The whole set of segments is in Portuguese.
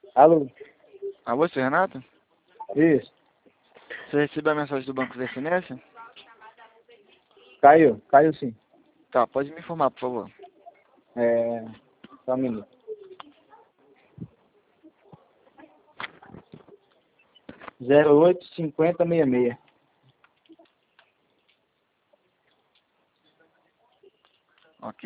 Alô? Ah, você, Renato? Isso. Você recebeu a mensagem do banco via SMS? Caiu? Caiu sim. Tá, pode me informar, por favor. Só um minuto. 085066. Ok.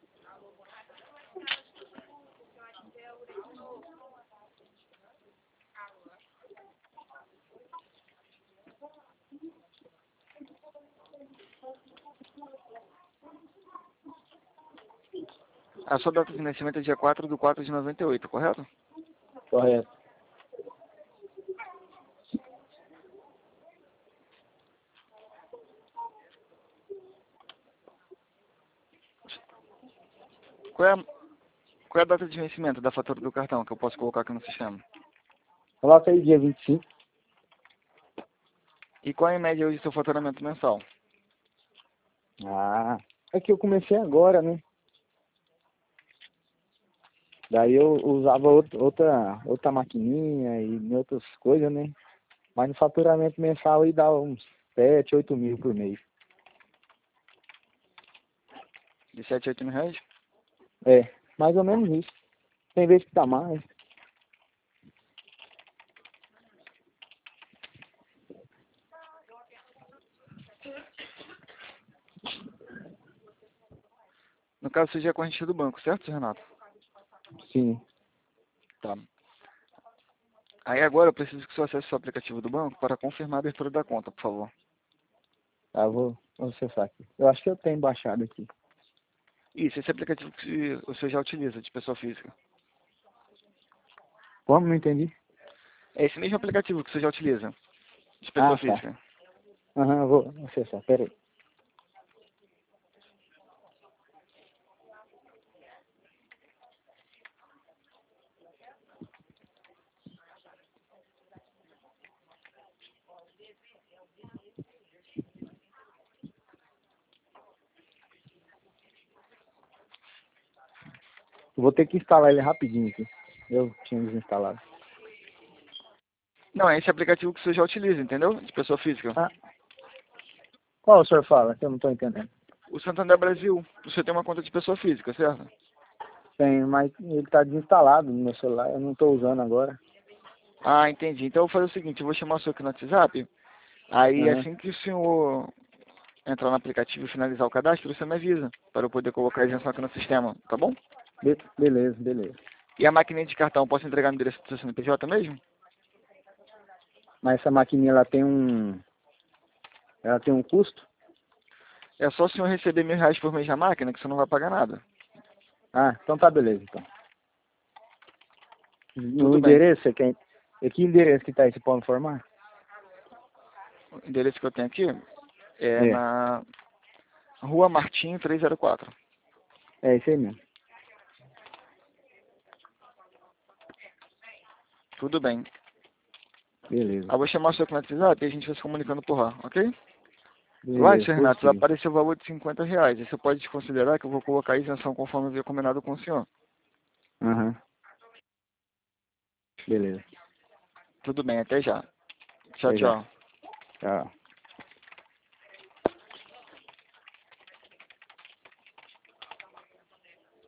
A sua data de nascimento é dia 4/4/98, correto? Correto. Qual é a data de vencimento da fatura do cartão que eu posso colocar aqui no sistema? Coloca aí dia 25. E qual é em média hoje o seu faturamento mensal? Ah, é que eu comecei agora, né? Daí eu usava outra maquininha e outras coisas, né? Mas no faturamento mensal aí dá uns 7, 8 mil por mês. De 7 a 8 mil reais? É, mais ou menos isso. Tem vezes que dá mais. No caso, seja a corrente do banco, certo, Renato? Sim. Tá. Aí agora eu preciso que você acesse o aplicativo do banco para confirmar a abertura da conta, por favor. Tá, vou acessar aqui. Eu acho que eu tenho baixado aqui. Isso, esse aplicativo que você já utiliza de pessoa física. Como? Não entendi. É esse mesmo aplicativo que você já utiliza de pessoa Ah, tá. física. Aham, vou acessar. Pera aí. Vou ter que instalar ele rapidinho aqui. Eu tinha desinstalado. Não, é esse aplicativo que você já utiliza, entendeu? De pessoa física. Ah, qual o senhor fala? Que eu não tô entendendo. O Santander Brasil, você tem uma conta de pessoa física, certo? Tem, mas ele tá desinstalado no meu celular. Eu não tô usando agora. Ah, entendi. Então eu vou fazer o seguinte, eu vou chamar o senhor aqui no WhatsApp. Aí Aham. assim que o senhor entrar no aplicativo e finalizar o cadastro, você me avisa, para eu poder colocar a isenção aqui no sistema, tá bom? Beleza, beleza. E a maquininha de cartão, posso entregar no endereço do seu CNPJ mesmo? Mas essa maquininha, ela tem um custo? É só o senhor receber R$ 1.000 por mês na máquina, que você não vai pagar nada. Ah, então tá beleza, então. No Tudo bem. endereço, você quer... E que endereço que tá aí? Você pode informar? O endereço que eu tenho aqui é É, na Rua Martim 304. é isso aí mesmo. Tudo bem. Beleza. Eu vou chamar o senhor aqui no WhatsApp e a gente vai se comunicando por lá, ok? Lá, Beleza, senhor Renato, vai positivo. aparecer o valor de R$ 50. E você pode desconsiderar que eu vou colocar a isenção conforme eu havia combinado com o senhor. Aham. Beleza. Tudo bem, até já. Tchau, Até já. tchau. Tchau.